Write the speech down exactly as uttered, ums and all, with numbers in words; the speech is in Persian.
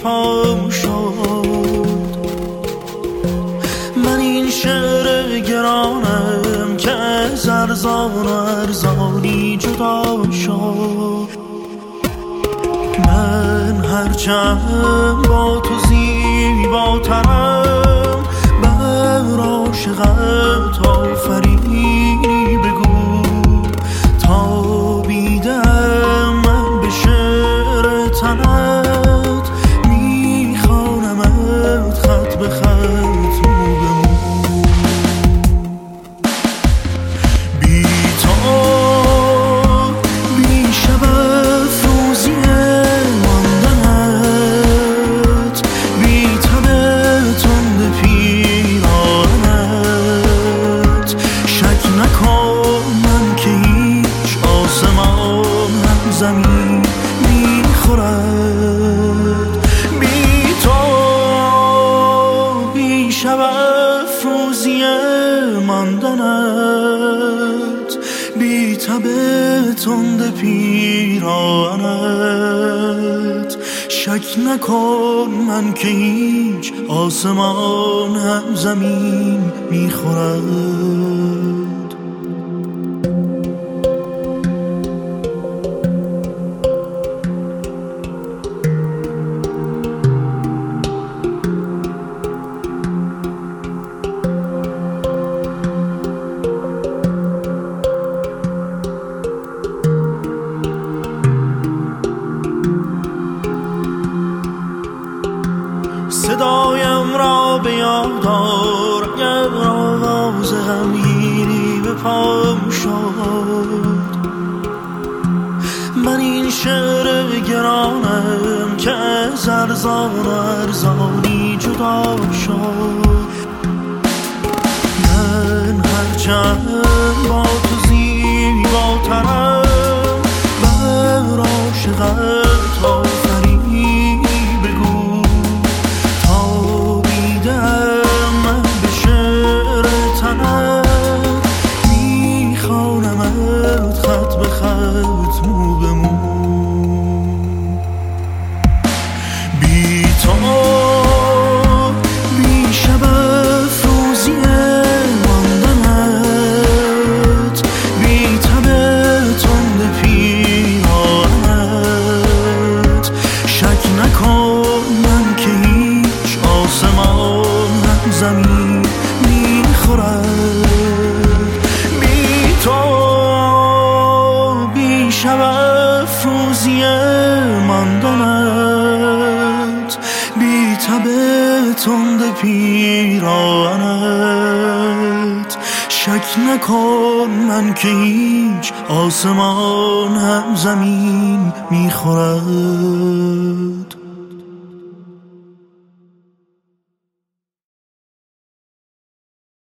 پام شد. من این شعر گرانم که از ارزان و ارزانی جدا شد. من هرچند با تو زیباترم، بر عاشقت آفرینی بگو. تابیدم من به شعر تنت، میخوانمت خط به خط مو به مو. بی تو بی شب افروزی ماندنت، بی تب تند پیرانت. شک نکن من که هیچ آسمان هم زمین میخورد. بی تو بی شب افروزی ماندنت، بی تب تند پیرانت. شک نکن من که هیچ آسمان هم زمین میخورد. صدایم را به یاد آر اگر آواز غمگینی به پام شد. من این شعر گرانم که از ارزان و ارزانی جدا شد. من هرچند با تو زیباترم، بر عاشقت آفرینی بگو. خط به خط مو به مو. بی تو بی شب افروزی ماندنت، بی تب تند پیرانت. شک نکن من که هیچ آسمان هم زمین میخورد. بی تو شب افروزی ماندنت، بی تب تند پیرانت. شک نکن من که هیچ آسمان هم زمین میخورد.